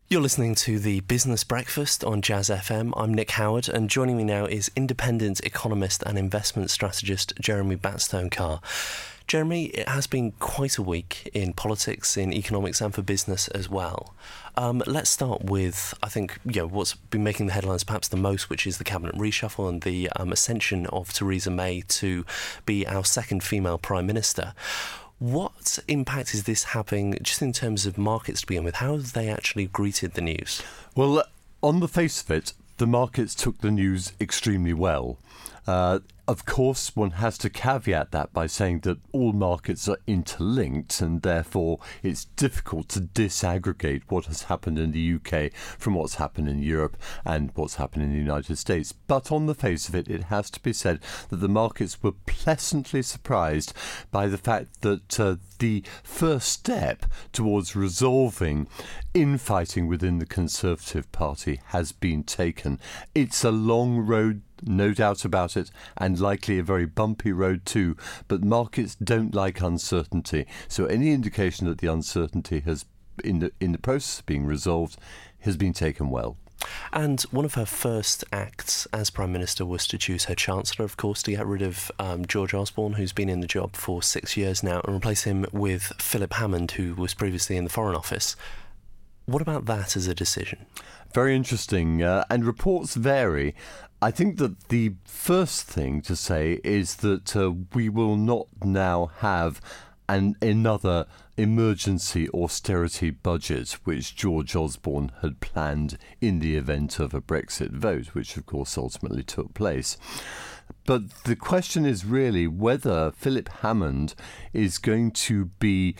You're listening to the Business Breakfast on Jazz FM. I'm Nick Howard, and joining me now is independent economist and investment strategist Jeremy Batstone-Carr. Jeremy, it has been quite a week in politics, in economics, and for business as well. Let's start with, I think, what's been making the headlines perhaps the most, which is the cabinet reshuffle and the ascension of Theresa May to be our second female Prime Minister. What impact is this having just in terms of markets to begin with? How have they actually greeted the news? Well, on the face of it, the markets took the news extremely well. Of course, one has to caveat that by saying that all markets are interlinked and therefore it's difficult to disaggregate what has happened in the UK from what's happened in Europe and what's happened in the United States. But on the face of it, it has to be said that the markets were pleasantly surprised by the fact that the first step towards resolving infighting within the Conservative Party has been taken. It's a long road, no doubt about it, and likely a very bumpy road too, but markets don't like uncertainty. So any indication that the uncertainty has, in the process of being resolved, has been taken well. And one of her first acts as Prime Minister was to choose her Chancellor, of course, to get rid of George Osborne, who's been in the job for 6 years now, and replace him with Philip Hammond, who was previously in the Foreign Office. What about that as a decision? Very interesting, and reports vary. I think that the first thing to say is that we will not now have another emergency austerity budget, which George Osborne had planned in the event of a Brexit vote, which of course ultimately took place. But the question is really whether Philip Hammond is going to be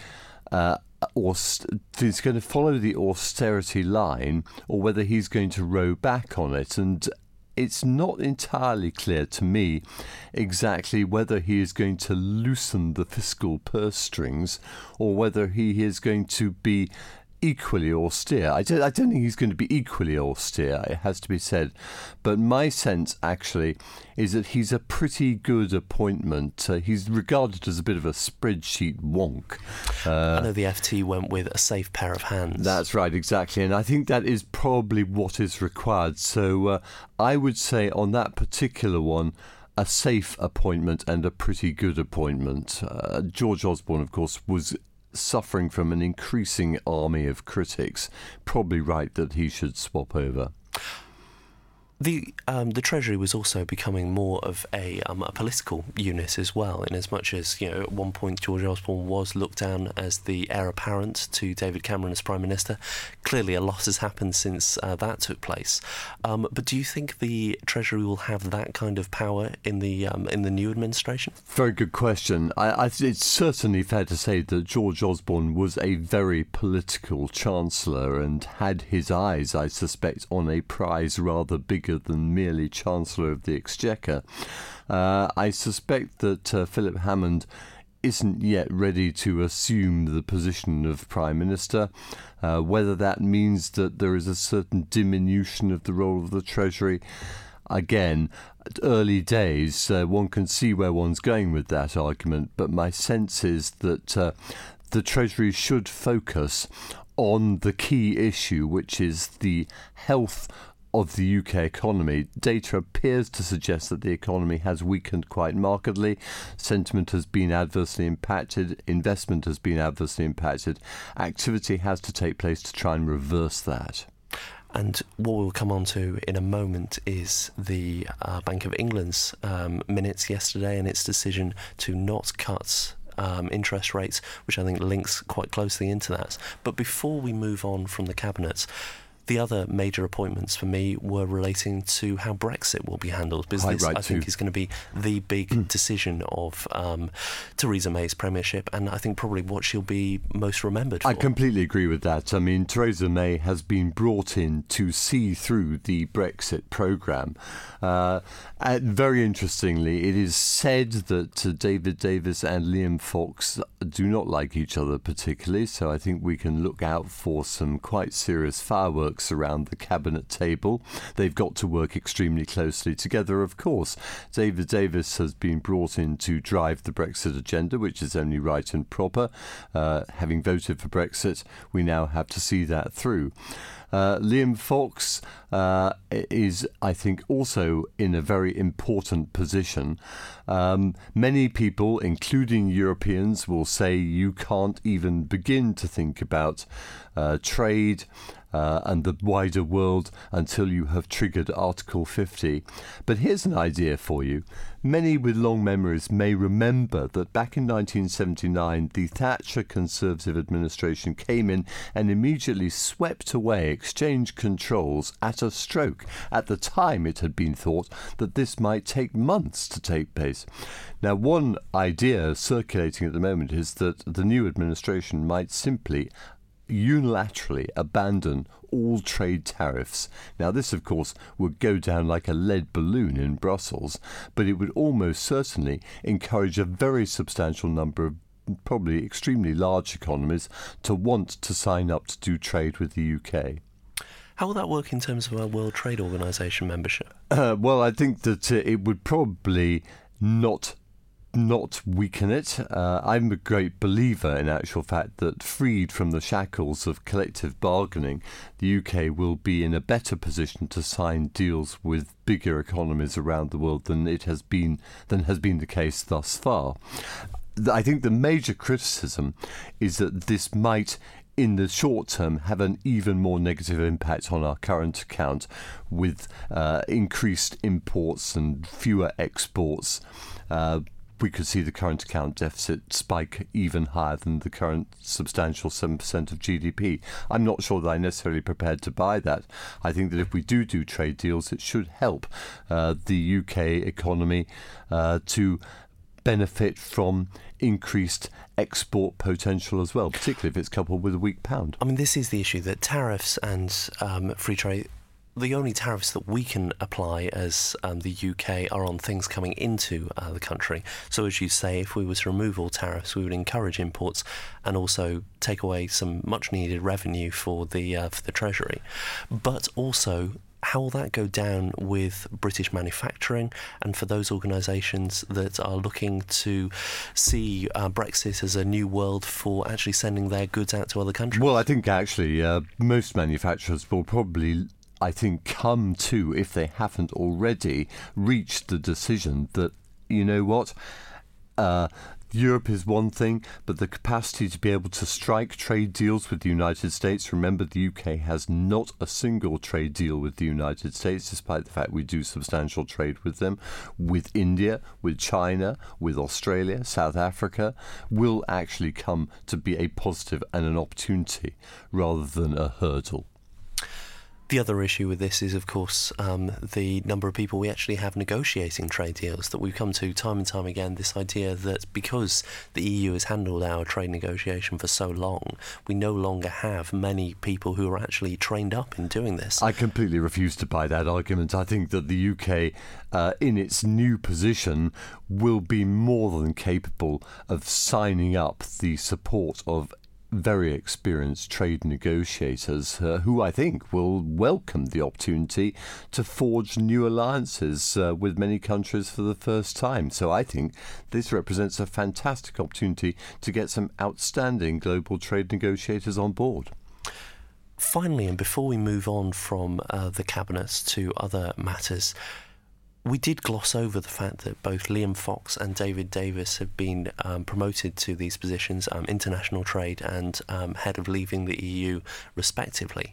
he's going to follow the austerity line, or whether he's going to row back on it. And it's not entirely clear to me exactly whether he is going to loosen the fiscal purse strings or whether he is going to be equally austere. I don't think he's going to be equally austere, it has to be said. But my sense, actually, is that he's a pretty good appointment. He's regarded as a bit of a spreadsheet wonk. I know the FT went with a safe pair of hands. That's right, exactly. And I think that is probably what is required. So I would say on that particular one, a safe appointment and a pretty good appointment. George Osborne, of course, was suffering from an increasing army of critics. Probably right that he should swap over. The Treasury was also becoming more of a political unit as well, in as much as, at one point George Osborne was looked down as the heir apparent to David Cameron as Prime Minister. Clearly a lot has happened since that took place. But do you think the Treasury will have that kind of power in the new administration? Very good question. It's certainly fair to say that George Osborne was a very political Chancellor and had his eyes, I suspect, on a prize rather bigger than merely Chancellor of the Exchequer. I suspect that Philip Hammond isn't yet ready to assume the position of Prime Minister. Whether that means that there is a certain diminution of the role of the Treasury, again, early days, one can see where one's going with that argument, but my sense is that the Treasury should focus on the key issue, which is the health of the UK economy. Data appears to suggest that the economy has weakened quite markedly. Sentiment has been adversely impacted. Investment has been adversely impacted. Activity has to take place to try and reverse that. And what we'll come on to in a moment is the Bank of England's minutes yesterday and its decision to not cut interest rates, which I think links quite closely into that. But before we move on from the Cabinet, the other major appointments for me were relating to how Brexit will be handled, because this, I think, is going to be the big decision of Theresa May's premiership, and I think probably what she'll be most remembered for. I completely agree with that. I mean, Theresa May has been brought in to see through the Brexit programme. Very interestingly, it is said that David Davis and Liam Fox do not like each other particularly, so I think we can look out for some quite serious fireworks politics around the cabinet table. They've got to work extremely closely together, of course. David Davis has been brought in to drive the Brexit agenda, which is only right and proper. Having voted for Brexit, we now have to see that through. Liam Fox is, I think, also in a very important position. Many people, including Europeans, will say you can't even begin to think about trade and the wider world until you have triggered Article 50. But here's an idea for you. Many with long memories may remember that back in 1979, the Thatcher Conservative administration came in and immediately swept away exchange controls at a stroke. At the time, it had been thought that this might take months to take place. Now, one idea circulating at the moment is that the new administration might simply unilaterally abandon all trade tariffs. Now, this, of course, would go down like a lead balloon in Brussels, but it would almost certainly encourage a very substantial number of probably extremely large economies to want to sign up to do trade with the UK. How will that work in terms of our World Trade Organization membership? Well, I think that it would probably not weaken it. I'm a great believer, in actual fact, that freed from the shackles of collective bargaining, the UK will be in a better position to sign deals with bigger economies around the world than has been the case thus far. I think the major criticism is that this might, in the short term, have an even more negative impact on our current account, with increased imports and fewer exports. We could see the current account deficit spike even higher than the current substantial 7% of GDP. I'm not sure that I'm necessarily prepared to buy that. I think that if we do trade deals, it should help the UK economy to benefit from increased export potential as well, particularly if it's coupled with a weak pound. I mean, this is the issue, that tariffs and free trade, the only tariffs that we can apply as the UK are on things coming into the country. So, as you say, if we were to remove all tariffs, we would encourage imports and also take away some much-needed revenue for the Treasury. But also, how will that go down with British manufacturing and for those organisations that are looking to see Brexit as a new world for actually sending their goods out to other countries? Well, I think actually most manufacturers will probably, come to, if they haven't already, reached the decision that, you know what, Europe is one thing, but the capacity to be able to strike trade deals with the United States. Remember, the UK has not a single trade deal with the United States, despite the fact we do substantial trade with them. With India, with China, with Australia, South Africa, will actually come to be a positive and an opportunity rather than a hurdle. The other issue with this is, of course, the number of people we actually have negotiating trade deals, that we've come to time and time again, this idea that because the EU has handled our trade negotiation for so long, we no longer have many people who are actually trained up in doing this. I completely refuse to buy that argument. I think that the UK, in its new position, will be more than capable of signing up the support of very experienced trade negotiators who I think will welcome the opportunity to forge new alliances with many countries for the first time. So I think this represents a fantastic opportunity to get some outstanding global trade negotiators on board. Finally, and before we move on from the Cabinet to other matters, we did gloss over the fact that both Liam Fox and David Davis have been promoted to these positions, international trade and head of leaving the EU, respectively.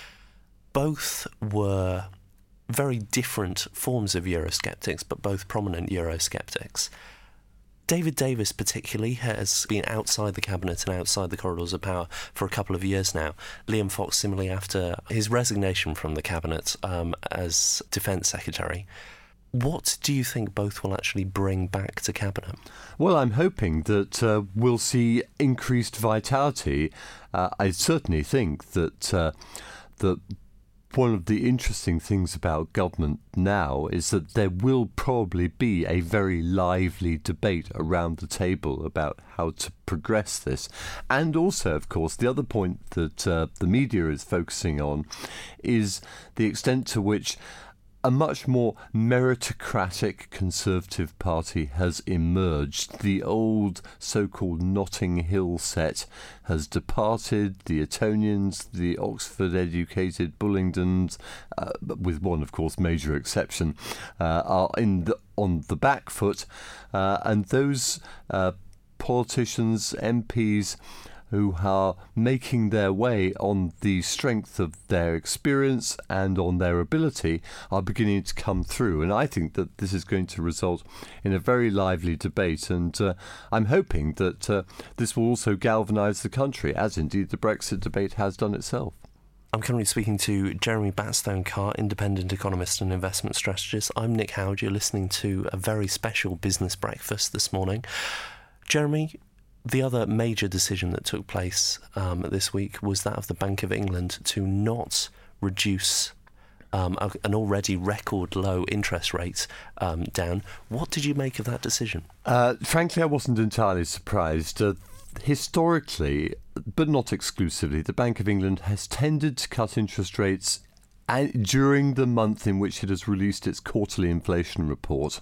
Both were very different forms of Eurosceptics, but both prominent Eurosceptics. David Davis particularly has been outside the Cabinet and outside the corridors of power for a couple of years now. Liam Fox, similarly, after his resignation from the Cabinet as Defence Secretary. What do you think both will actually bring back to Cabinet? Well, I'm hoping that we'll see increased vitality. I certainly think that one of the interesting things about government now is that there will probably be a very lively debate around the table about how to progress this. And also, of course, the other point that the media is focusing on is the extent to which a much more meritocratic Conservative Party has emerged. The old so-called Notting Hill set has departed. The Etonians, the Oxford-educated Bullingdons, with one, of course, major exception, are on the back foot. And those politicians, MPs, who are making their way on the strength of their experience and on their ability are beginning to come through. And I think that this is going to result in a very lively debate. And I'm hoping that this will also galvanise the country, as indeed the Brexit debate has done itself. I'm currently speaking to Jeremy Batstone-Carr, independent economist and investment strategist. I'm Nick Howard. You're listening to a very special business breakfast this morning. Jeremy, the other major decision that took place this week was that of the Bank of England to not reduce an already record low interest rate down. What did you make of that decision? Frankly, I wasn't entirely surprised. Historically, but not exclusively, the Bank of England has tended to cut interest rates during the month in which it has released its quarterly inflation report.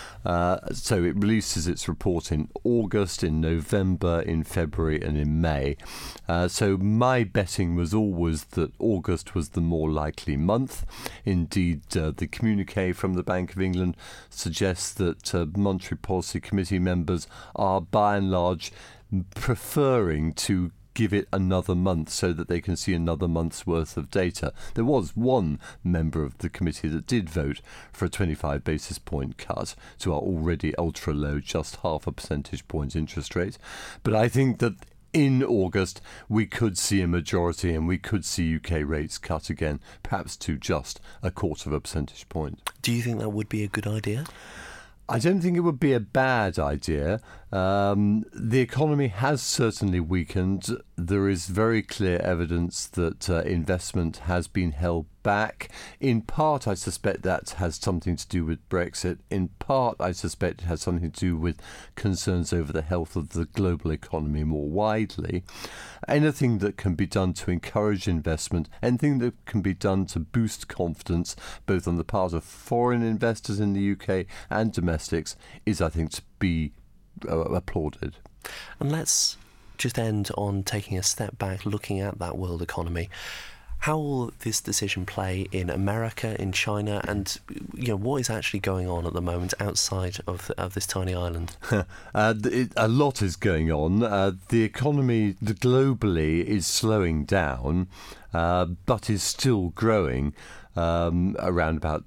So it releases its report in August, in November, in February and in May. So my betting was always that August was the more likely month. Indeed, the communiqué from the Bank of England suggests that Monetary Policy Committee members are by and large preferring to give it another month so that they can see another month's worth of data. There was one member of the committee that did vote for a 25 basis point cut to our already ultra low, just 0.5 percentage point interest rate. But I think that in August we could see a majority and we could see UK rates cut again, perhaps to just 0.25 percentage point. Do you think that would be a good idea? I don't think it would be a bad idea. The economy has certainly weakened. There is very clear evidence that investment has been held back. In part, I suspect that has something to do with Brexit. In part, I suspect it has something to do with concerns over the health of the global economy more widely. Anything that can be done to encourage investment, anything that can be done to boost confidence, both on the part of foreign investors in the UK and domestics, is, I think, to be applauded. And let's just end on taking a step back, looking at that world economy. How will this decision play in America, in China, and what is actually going on at the moment outside of this tiny island? A lot is going on. The economy globally is slowing down, but is still growing around about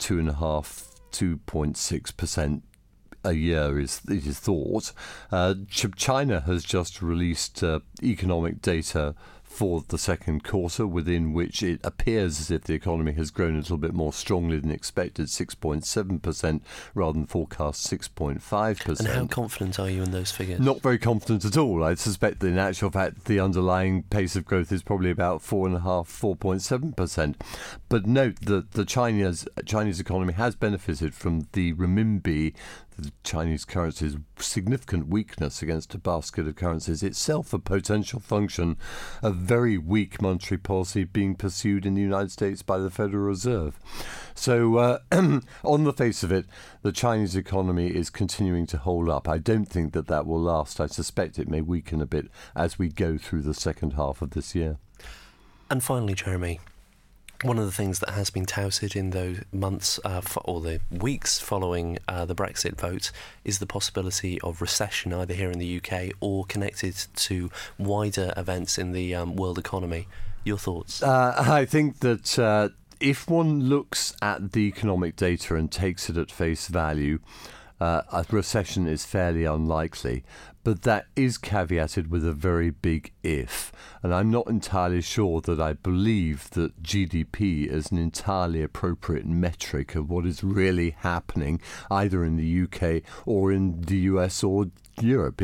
2.6% a year it is thought. China has just released economic data for the second quarter, within which it appears as if the economy has grown a little bit more strongly than expected, 6.7% rather than forecast 6.5%. And how confident are you in those figures? Not very confident at all. I suspect that in actual fact the underlying pace of growth is probably about 4.7%. But note that the Chinese economy has benefited from the renminbi, the Chinese currency's significant weakness against a basket of currencies, itself a potential function of very weak monetary policy being pursued in the United States by the Federal Reserve. So on the face of it, the Chinese economy is continuing to hold up. I don't think that will last. I suspect it may weaken a bit as we go through the second half of this year. And finally, Jeremy, one of the things that has been touted in those months or the weeks following the Brexit vote is the possibility of recession, either here in the UK or connected to wider events in the world economy. Your thoughts? I think that if one looks at the economic data and takes it at face value, a recession is fairly unlikely. But that is caveated with a very big if. And I'm not entirely sure that I believe that GDP is an entirely appropriate metric of what is really happening, either in the UK or in the US or Europe. It's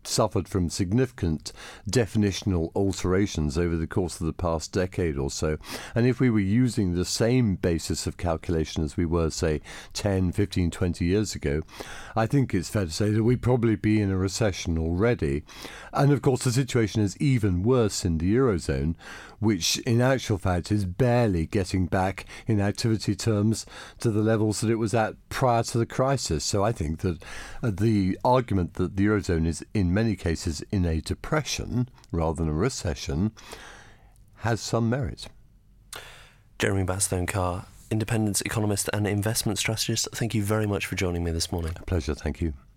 suffered from significant definitional alterations over the course of the past decade or so. And if we were using the same basis of calculation as we were, say, 10, 15, 20 years ago, I think it's fair to say that we'd probably be in a recession already. And of course, the situation is even worse in the Eurozone, which in actual fact is barely getting back in activity terms to the levels that it was at prior to the crisis. So I think that the argument that the Eurozone is in many cases in a depression rather than a recession has some merit. Jeremy Batstone-Carr, independent economist and investment strategist, thank you very much for joining me this morning. A pleasure, thank you.